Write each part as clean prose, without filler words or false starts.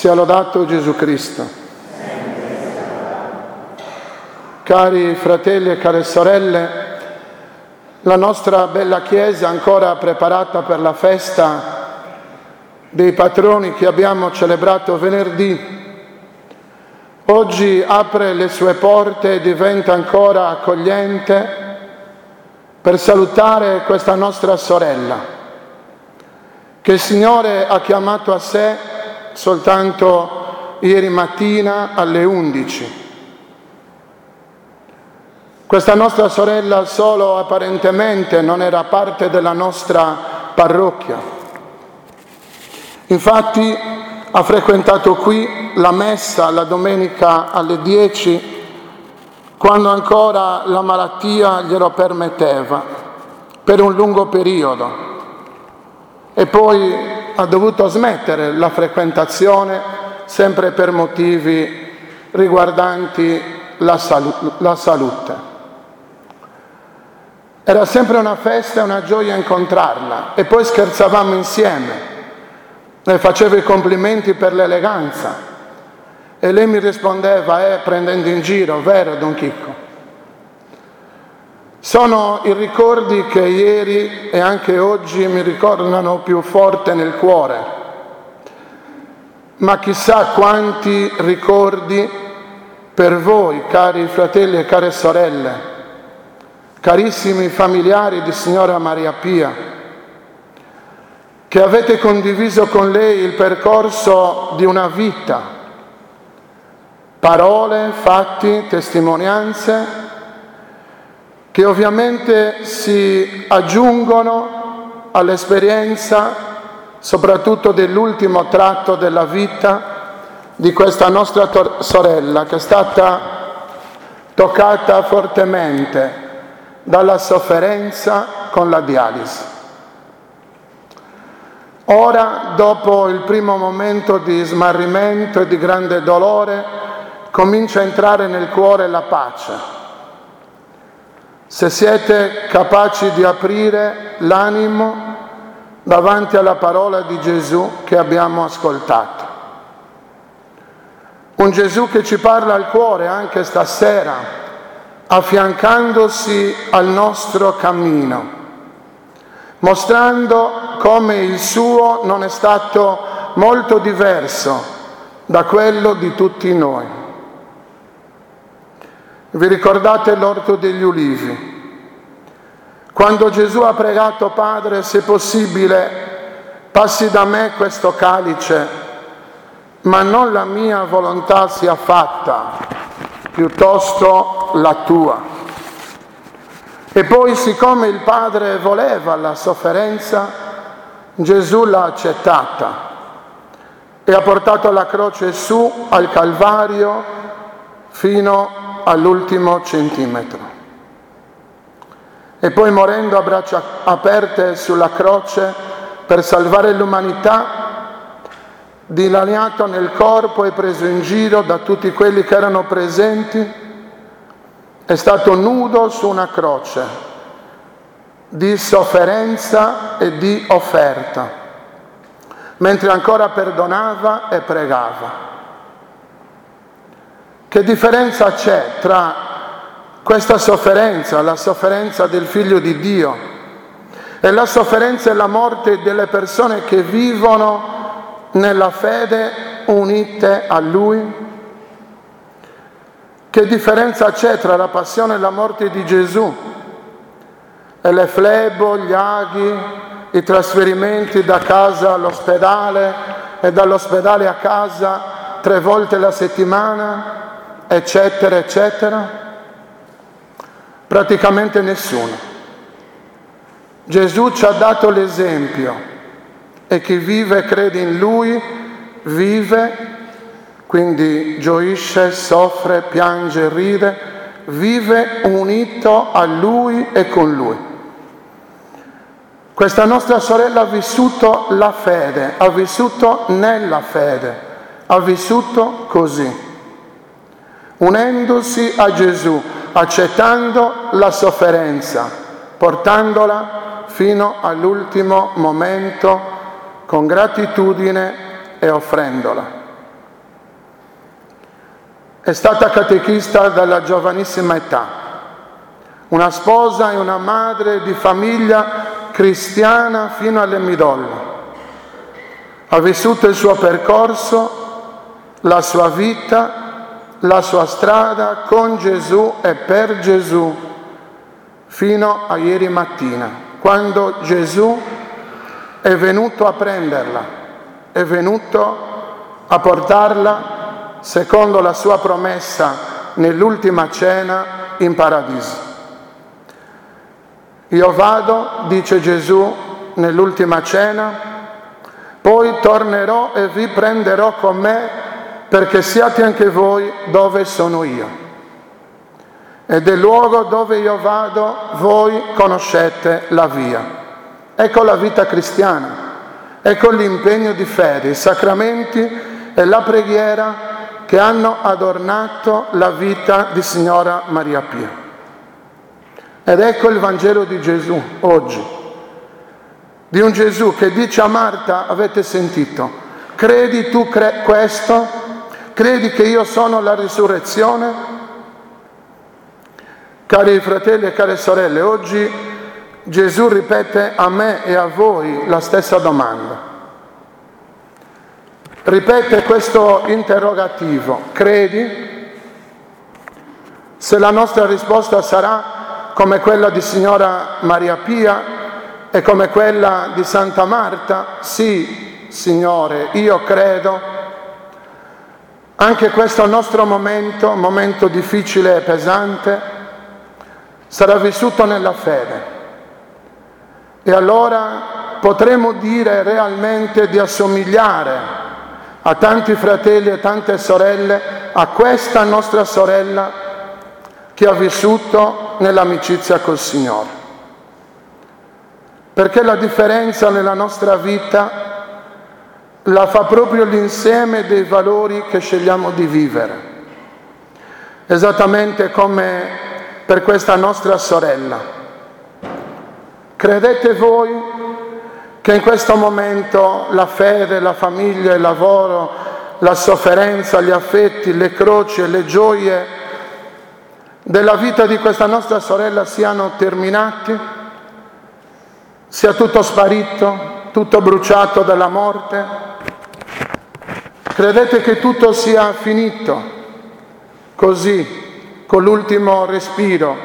Sia lodato Gesù Cristo. Cari fratelli e care sorelle, la nostra bella Chiesa, ancora preparata per la festa dei patroni che abbiamo celebrato venerdì, oggi apre le sue porte e diventa ancora accogliente per salutare questa nostra sorella, che il Signore ha chiamato a sé soltanto ieri mattina alle 11. Questa nostra sorella solo apparentemente non era parte della nostra parrocchia. Infatti ha frequentato qui la messa la domenica alle 10, quando ancora la malattia glielo permetteva, per un lungo periodo. E poi ha dovuto smettere la frequentazione, sempre per motivi riguardanti la salute. Era sempre una festa e una gioia incontrarla, e poi scherzavamo insieme. Le facevo i complimenti per l'eleganza e lei mi rispondeva, prendendo in giro, vero Don Chicco? Sono i ricordi che ieri e anche oggi mi ricordano più forte nel cuore, ma chissà quanti ricordi per voi, cari fratelli e care sorelle, carissimi familiari di Signora Maria Pia, che avete condiviso con lei il percorso di una vita, parole, fatti, testimonianze, che ovviamente si aggiungono all'esperienza soprattutto dell'ultimo tratto della vita di questa nostra sorella, che è stata toccata fortemente dalla sofferenza con la dialisi. Ora, dopo il primo momento di smarrimento e di grande dolore, comincia a entrare nel cuore la pace. Se siete capaci di aprire l'animo davanti alla parola di Gesù che abbiamo ascoltato. Un Gesù che ci parla al cuore anche stasera, affiancandosi al nostro cammino, mostrando come il suo non è stato molto diverso da quello di tutti noi. Vi ricordate l'orto degli ulivi? Quando Gesù ha pregato, Padre, se possibile, passi da me questo calice, ma non la mia volontà sia fatta, piuttosto la tua. E poi, siccome il Padre voleva la sofferenza, Gesù l'ha accettata e ha portato la croce su al Calvario fino all'ultimo centimetro. E poi, morendo a braccia aperte sulla croce per salvare l'umanità, dilaniato nel corpo e preso in giro da tutti quelli che erano presenti, è stato nudo su una croce di sofferenza e di offerta, mentre ancora perdonava e pregava. Che differenza c'è tra questa sofferenza, la sofferenza del Figlio di Dio, e la sofferenza e la morte delle persone che vivono nella fede unite a Lui? Che differenza c'è tra la passione e la morte di Gesù e le flebo, gli aghi, i trasferimenti da casa all'ospedale e dall'ospedale a casa 3 volte la settimana, eccetera, eccetera? Praticamente nessuno. Gesù ci ha dato l'esempio e chi vive e crede in Lui vive, quindi gioisce, soffre, piange, ride, vive unito a Lui e con Lui. Questa nostra sorella ha vissuto la fede, ha vissuto nella fede, ha vissuto così, unendosi a Gesù, accettando la sofferenza, portandola fino all'ultimo momento con gratitudine e offrendola. È stata catechista dalla giovanissima età, una sposa e una madre di famiglia cristiana fino alle midollo. Ha vissuto il suo percorso, la sua vita, la sua strada con Gesù e per Gesù fino a ieri mattina, quando Gesù è venuto a prenderla, è venuto a portarla, secondo la sua promessa nell'ultima cena, in paradiso. Io vado, dice Gesù nell'ultima cena, poi tornerò e vi prenderò con me perché siate anche voi dove sono io. E del luogo dove io vado voi conoscete la via. Ecco la vita cristiana, ecco l'impegno di fede, i sacramenti e la preghiera che hanno adornato la vita di Signora Maria Pia. Ed ecco il Vangelo di Gesù oggi, di un Gesù che dice a Marta, avete sentito, credi tu questo? Credi che io sono la risurrezione? Cari fratelli e care sorelle, oggi Gesù ripete a me e a voi la stessa domanda. Ripete questo interrogativo, credi? Se la nostra risposta sarà come quella di Signora Maria Pia e come quella di Santa Marta, sì, Signore, io credo, anche questo nostro momento difficile e pesante, sarà vissuto nella fede. E allora potremo dire realmente di assomigliare a tanti fratelli e tante sorelle, a questa nostra sorella che ha vissuto nell'amicizia col Signore. Perché la differenza nella nostra vita la fa proprio l'insieme dei valori che scegliamo di vivere. Esattamente come per questa nostra sorella. Credete voi che in questo momento la fede, la famiglia, il lavoro, la sofferenza, gli affetti, le croci e le gioie della vita di questa nostra sorella siano terminati? Sia tutto sparito, tutto bruciato dalla morte? Credete che tutto sia finito, così, con l'ultimo respiro,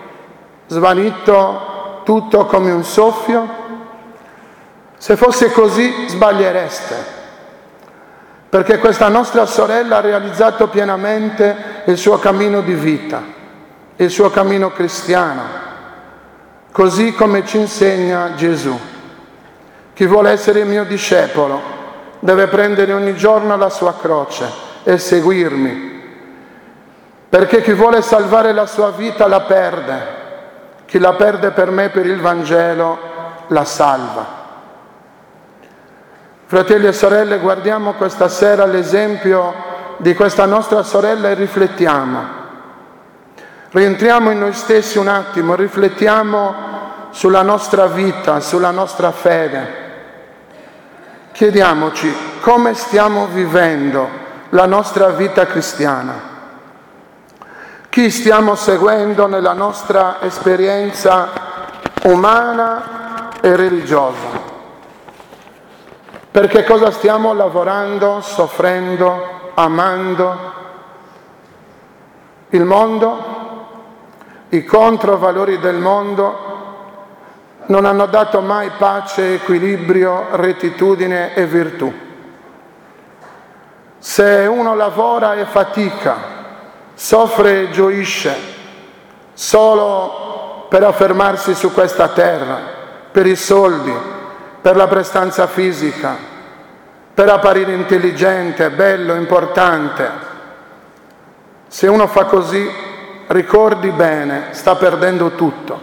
svanito tutto come un soffio? Se fosse così sbagliereste, perché questa nostra sorella ha realizzato pienamente il suo cammino di vita, il suo cammino cristiano, così come ci insegna Gesù. Chi vuole essere il mio discepolo deve prendere ogni giorno la sua croce e seguirmi, perché chi vuole salvare la sua vita la perde, chi la perde per me, per il Vangelo, la salva. Fratelli e sorelle, guardiamo questa sera l'esempio di questa nostra sorella e riflettiamo. Rientriamo in noi stessi un attimo, riflettiamo sulla nostra vita, sulla nostra fede. Chiediamoci come stiamo vivendo la nostra vita cristiana. Chi stiamo seguendo nella nostra esperienza umana e religiosa? Perché cosa stiamo lavorando, soffrendo, amando? Il mondo? I controvalori del mondo non hanno dato mai pace, equilibrio, rettitudine e virtù. Se uno lavora e fatica, soffre e gioisce solo per affermarsi su questa terra, per i soldi, per la prestanza fisica, per apparire intelligente, bello, importante. Se uno fa così, ricordi bene, sta perdendo tutto.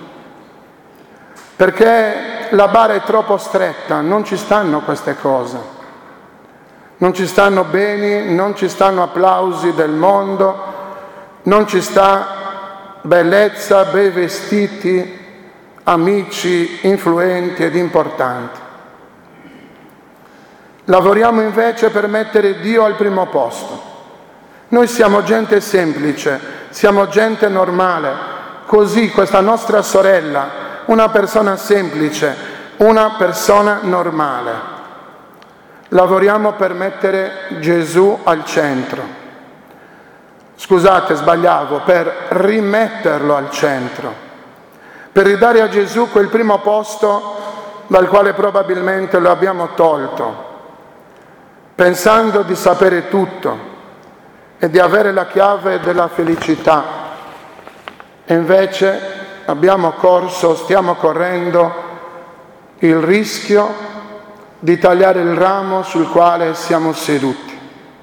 Perché la bara è troppo stretta, non ci stanno queste cose. Non ci stanno beni, non ci stanno applausi del mondo, non ci sta bellezza, bei vestiti, amici influenti ed importanti. Lavoriamo invece per mettere Dio al primo posto, Noi siamo gente semplice, siamo gente normale, così questa nostra sorella, una persona semplice, una persona normale. Lavoriamo per mettere Gesù al centro. Scusate, sbagliavo, per rimetterlo al centro, per ridare a Gesù quel primo posto dal quale probabilmente lo abbiamo tolto, pensando di sapere tutto e di avere la chiave della felicità. E invece stiamo correndo il rischio di tagliare il ramo sul quale siamo seduti.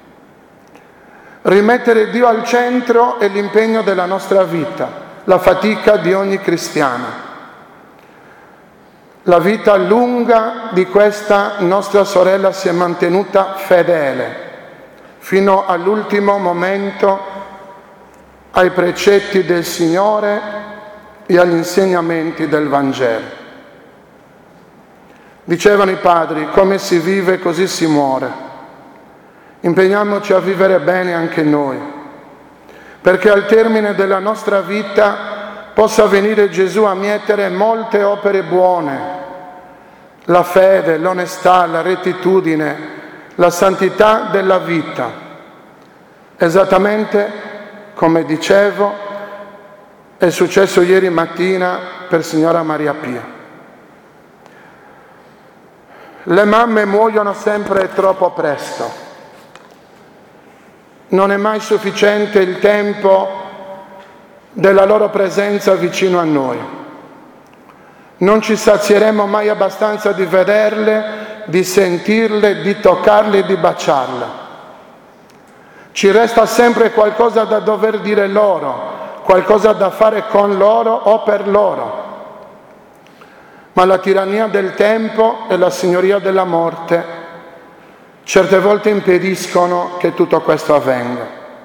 Rimettere Dio al centro è l'impegno della nostra vita, la fatica di ogni cristiano. La vita lunga di questa nostra sorella si è mantenuta fedele fino all'ultimo momento ai precetti del Signore e agli insegnamenti del Vangelo. Dicevano i padri, come si vive così si muore. Impegniamoci a vivere bene anche noi, perché al termine della nostra vita possa venire Gesù a mietere molte opere buone, la fede, l'onestà, la rettitudine, la santità della vita, esattamente come dicevo è successo ieri mattina per signora Maria Pia. Le mamme muoiono sempre troppo presto. Non è mai sufficiente il tempo della loro presenza vicino a noi. Non ci sazieremo mai abbastanza di vederle, di sentirle, di toccarle e di baciarle. Ci resta sempre qualcosa da dover dire loro, qualcosa da fare con loro o per loro. Ma la tirannia del tempo e la signoria della morte certe volte impediscono che tutto questo avvenga.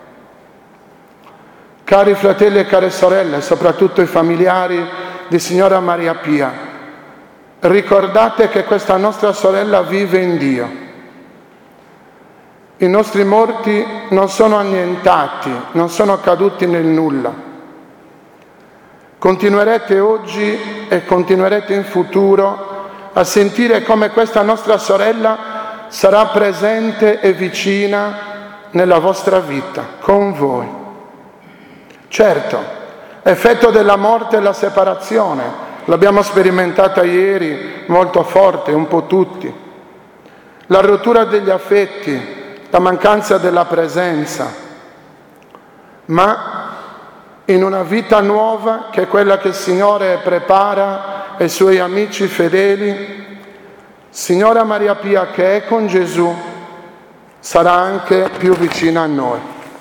Cari fratelli e care sorelle, soprattutto i familiari di signora Maria Pia, ricordate che questa nostra sorella vive in Dio. I nostri morti non sono annientati, non sono caduti nel nulla. Continuerete oggi e continuerete in futuro a sentire come questa nostra sorella sarà presente e vicina nella vostra vita, con voi. Certo, effetto della morte è la separazione. L'abbiamo sperimentata ieri, molto forte, un po' tutti. La rottura degli affetti, la mancanza della presenza. Ma in una vita nuova, che è quella che il Signore prepara ai Suoi amici fedeli, signora Maria Pia, che è con Gesù, sarà anche più vicina a noi.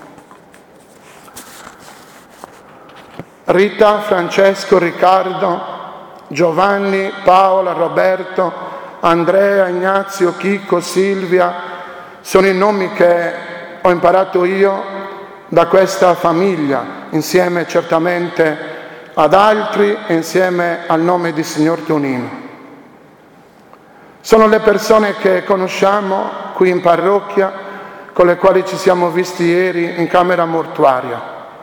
Rita, Francesco, Riccardo, Giovanni, Paola, Roberto, Andrea, Ignazio, Chico, Silvia, sono i nomi che ho imparato io da questa famiglia, insieme certamente ad altri e insieme al nome di Signor Tonino. Sono le persone che conosciamo qui in parrocchia, con le quali ci siamo visti ieri in camera mortuaria.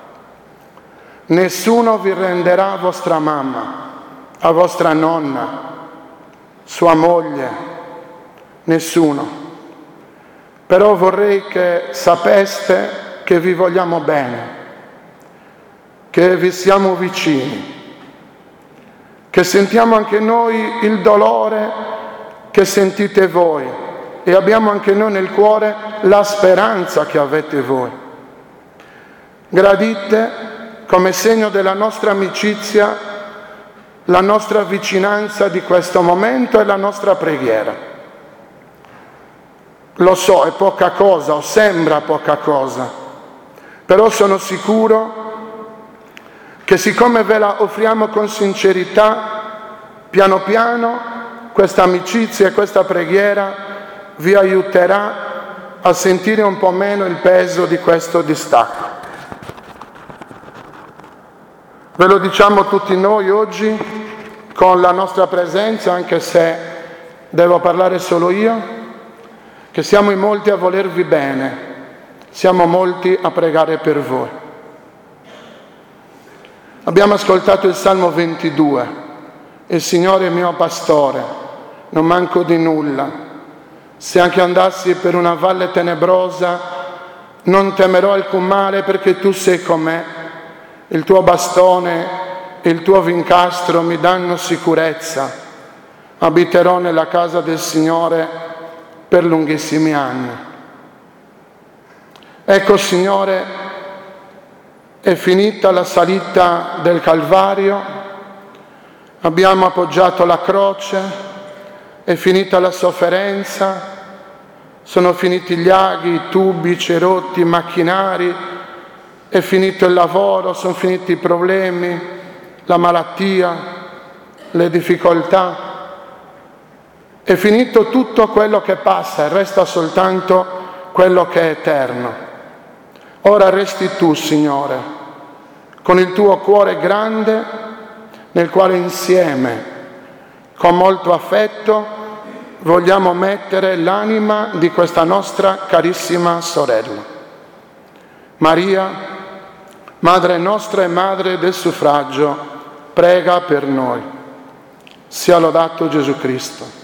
Nessuno vi renderà vostra mamma, a vostra nonna, sua moglie, nessuno. Però vorrei che sapeste che vi vogliamo bene, che vi siamo vicini, che sentiamo anche noi il dolore che sentite voi e abbiamo anche noi nel cuore la speranza che avete voi. Gradite, come segno della nostra amicizia, la nostra vicinanza di questo momento e la nostra preghiera. Lo so, è poca cosa o sembra poca cosa, però sono sicuro che siccome ve la offriamo con sincerità, piano piano questa amicizia e questa preghiera vi aiuterà a sentire un po' meno il peso di questo distacco. Ve lo diciamo tutti noi oggi con la nostra presenza, anche se devo parlare solo io, che siamo in molti a volervi bene Siamo molti a pregare per voi. Abbiamo ascoltato il Salmo 22. Il Signore è mio pastore, non manco di nulla. Se anche andassi per una valle tenebrosa, non temerò alcun male perché tu sei con me. Il tuo bastone e il tuo vincastro mi danno sicurezza. Abiterò nella casa del Signore per lunghissimi anni. Ecco, Signore, è finita la salita del Calvario, abbiamo appoggiato la croce, è finita la sofferenza, sono finiti gli aghi, i tubi, i cerotti, i macchinari, è finito il lavoro, sono finiti i problemi, la malattia, le difficoltà. È finito tutto quello che passa e resta soltanto quello che è eterno. Ora resti tu, Signore, con il tuo cuore grande, nel quale insieme, con molto affetto, vogliamo mettere l'anima di questa nostra carissima sorella. Maria, Madre nostra e Madre del suffragio, prega per noi. Sia lodato Gesù Cristo.